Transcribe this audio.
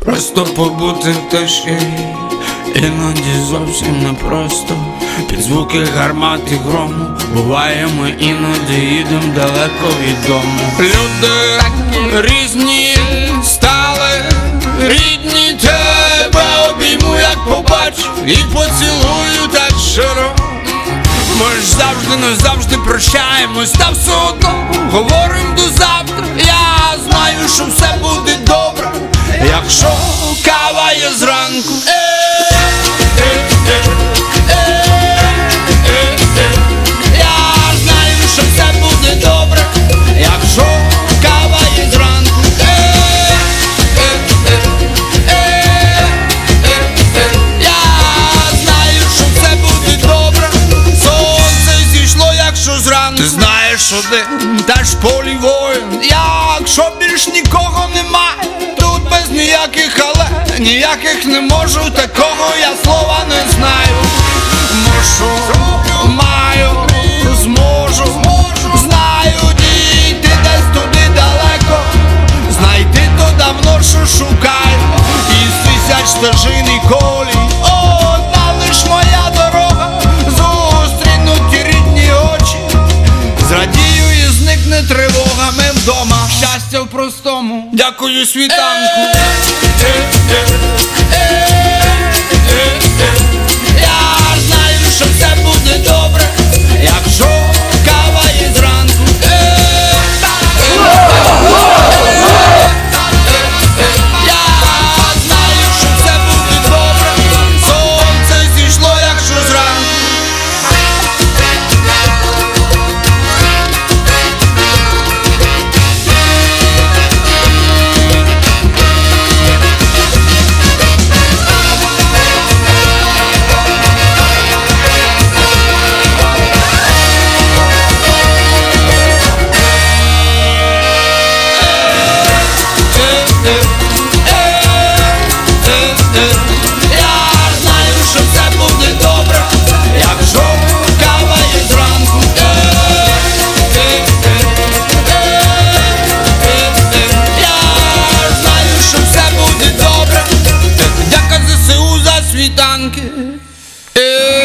Просто побути в тиші, іноді зовсім непросто. Під звуки гармат і грому буває, ми іноді їдем далеко від дому. Люди різні стали, рідні, тебе обійму, як побачу, і поцілую так щиро. Ми ж завжди, не завжди прощаємось, та все одно говорим до завтра. Я знаю, що все буде добре, якщо кава є зранку. Я знаю, що все буде добре, якщо кава є зранку. Я знаю, що все буде добре, сонце зійшло, якщо зранку. Ти знаєш один, теж полі воїн, якщо більш нікого немає, тут без ніяких але, ніяких не можу, такого я слова не знаю. Мушу, маю, зможу, знаю, дійти десь туди далеко, знайти то давно, що шукаю, із тисяч стежин і колій. Одна лиш моя дорога, зустрінуть ті рідні очі, зрадію і зникне тривога. Ми вдома, щастя в простому, дякую світанку. Я знаю, що все буде добре, якщо кава є зранку. Я знаю, що все буде добре, сонце зійшло, якщо зранку. Світанки.